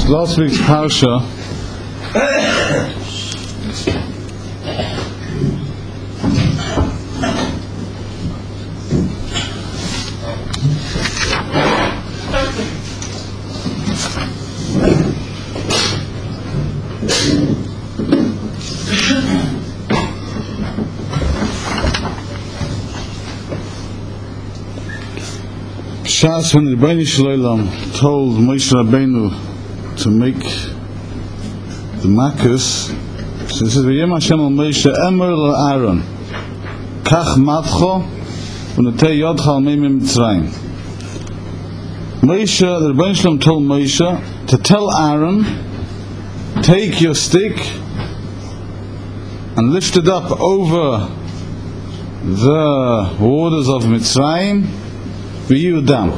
Last week's parsha Shas, when the Rebbeinu Shalom told Moshe Rabbeinu to make the Makkos, so he says, "V'yem Hashem al Moshe Emer l'Aaron, Kach matcho v'notei yodcha al meimei Mitzrayim." Moshe, the Rebbeinu Shalom told Moshe to tell Aaron, take your stick and lift it up over the waters of Mitzrayim. V'yudam.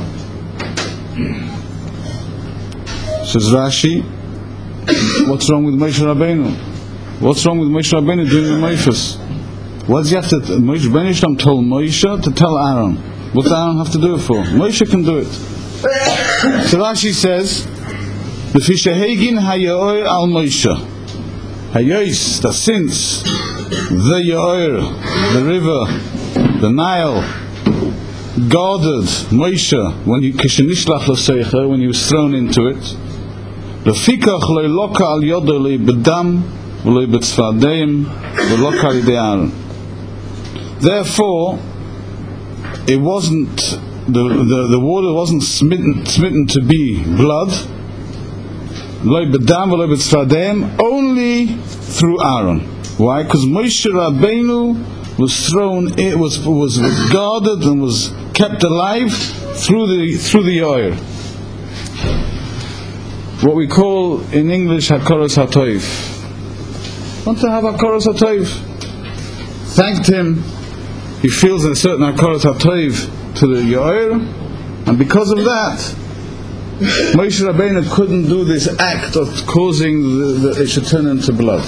Says Rashi, what's wrong with Moshe Rabbeinu? What's wrong with Moshe Rabbeinu doing the Moshes? What does he have to? Moshe Rabbeinu told Moshe to tell Aaron. What does Aaron have to do it for? Moshe can do it. So Rashi says, "L'fishahegin hayoir al Moshe." Hayois, that since the Yoir, the river, the Nile, guarded Moshe when he when he was thrown into it. Therefore, it wasn't the water wasn't smitten to be blood, only through Aaron. Why? Because Moshe Rabbeinu was thrown, it was guarded and was kept alive through the oil. What we call in English Hakoros HaToiv. Want to have Hakoros HaToiv? Thanked him. He feels a certain Hakoros HaToiv to the oil, and because of that, Moshe Rabbeinu couldn't do this act of causing it should turn into blood.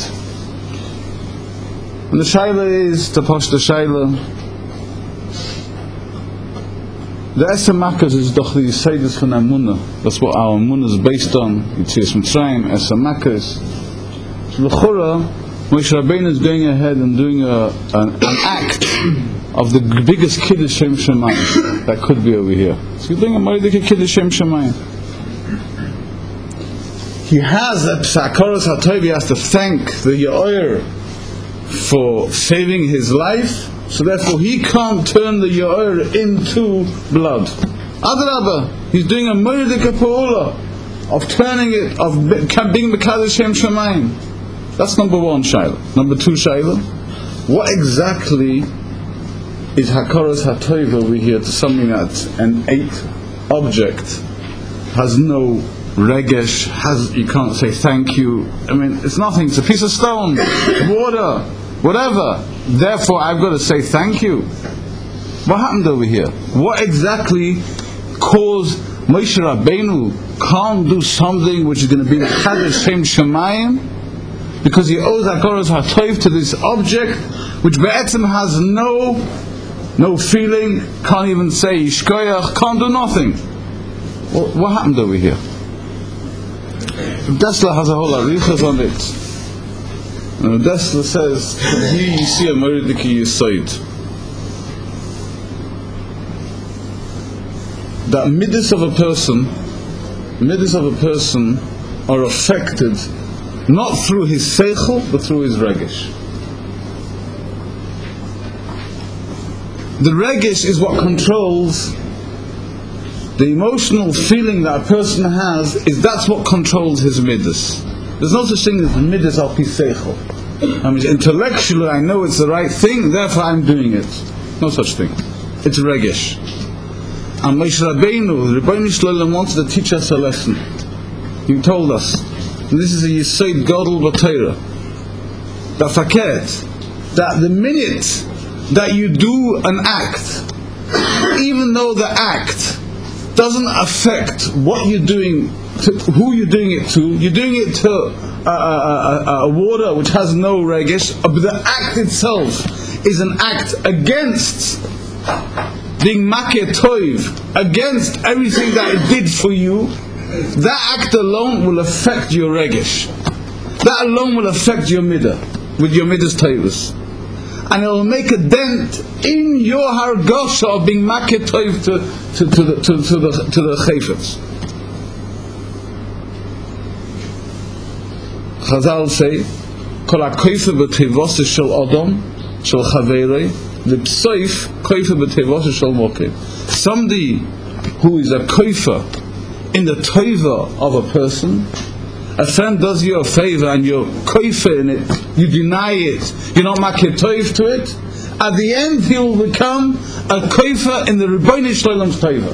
And the Shaila is, to posh the Shaila, the Esser Makkos is doch the Yisaydas from Amunah. That's what our Amunah is based on. Yitzias Mitzrayim, Esser Makkos. So L'chora, Moshe Rabbeinu is going ahead and doing an act of the biggest Kiddush Shem Shemayim that could be over here. So he's doing a Moedike Kiddush Shem Shemayim. He has a Psakoros HaToiv, he has to thank the Yoir for saving his life, so therefore he can't turn the Yoir into blood. Adrabah, he's doing a Moedike Pa'ula of turning it, of being Mekadosh Shem Shemayim. That's number one Shaila. Number two Shaila, what exactly is Hakoros HaToiv over here to something that an 8 object has no regesh, you can't say thank you. I mean, it's nothing, it's a piece of stone, water, whatever. Therefore, I've got to say thank you. What happened over here? What exactly caused Moshe Rabbeinu can't do something which is going to be the Kadosh Shem Shemayim? Because he owes Hakoros HaToiv to this object, which Be'etzim has no feeling, can't even say Yishkoyach, can't do nothing. What happened over here? Dessler has a whole arichas on it. And Dessler says, here you see a Moedike Yisayid. That middas of a person are affected not through his seichel, but through his regesh. The regesh is what controls the emotional feeling that a person has, is that's what controls his middas. There's no such thing as middas al pi seichel. I mean, intellectually I know it's the right thing, therefore I'm doing it. No such thing. It's regesh. And Moshe Rabbeinu, the Rebbeinu Shalom wanted to teach us a lesson. He told us, and this is a Yisod Gadol B'Torah, that faket, that the minute that you do an act, even though the act doesn't affect what you're doing, who you're doing it to, you're doing it to a water which has no regesh, but the act itself is an act against being makeh toiv, against everything that it did for you, that act alone will affect your regesh. That alone will affect your midah, with your midas taivus. And it will make a dent in your hargosha of being makir toiv to the chayfetz. Chazal say, Kol ha-koifa b'tevosah shel Adam, shel chaverei, v'psoif koifa b'tevosah shel mokev. Somebody who is a koifa in the toiva of a person, a friend does you a favor and you're koifa in it, you deny it, you're not makir toiv to it, at the end he will become a koifa in the Rebbeinu Shloim's toiva.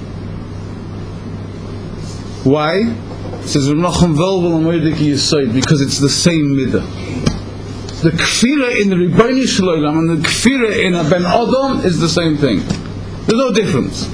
Why? Says Menachem Velvel and Mordechai Yesod, because it's the same midah. The kfira in the Rebbeinu Shloim and the kfira in a ben Adam is the same thing. There's no difference.